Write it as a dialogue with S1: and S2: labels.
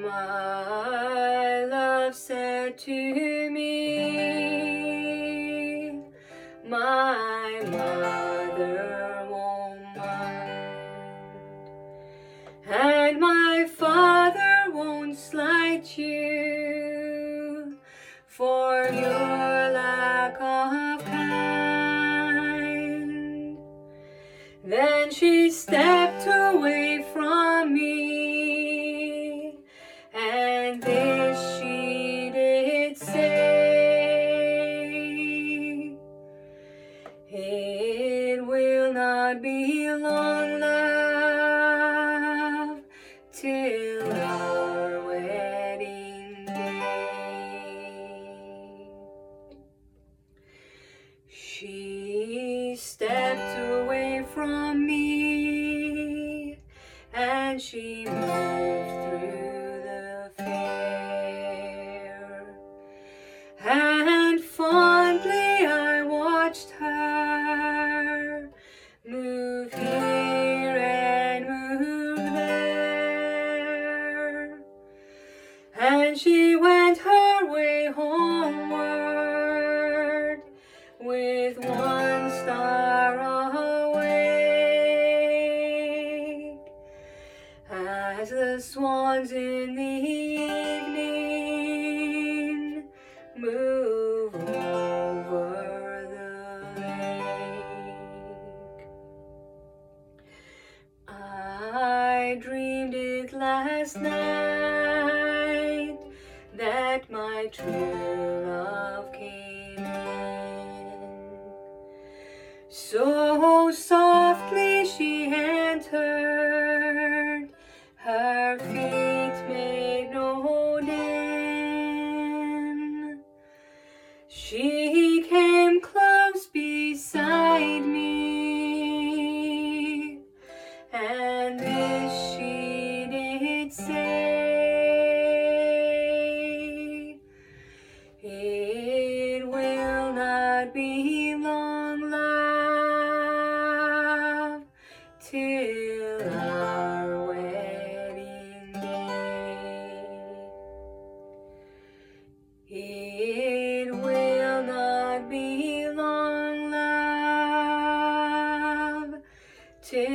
S1: My love said to me, my mother won't mind, and my father won't slight you for your lack of kind. Then she stepped away from me, and this she did say, it will not be long, love, till our wedding day. She stepped away from me, and she moved through the fair, and fondly I watched her move here and move there, and she went her way homeward with one star awake, as the swans in the evening move over the lake. I dreamed it last night that my true love came in. So softly she entered, her feet made no din. She came close beside me, and this she did say, it will not be long, love, till our wedding day. It will not be long, love, till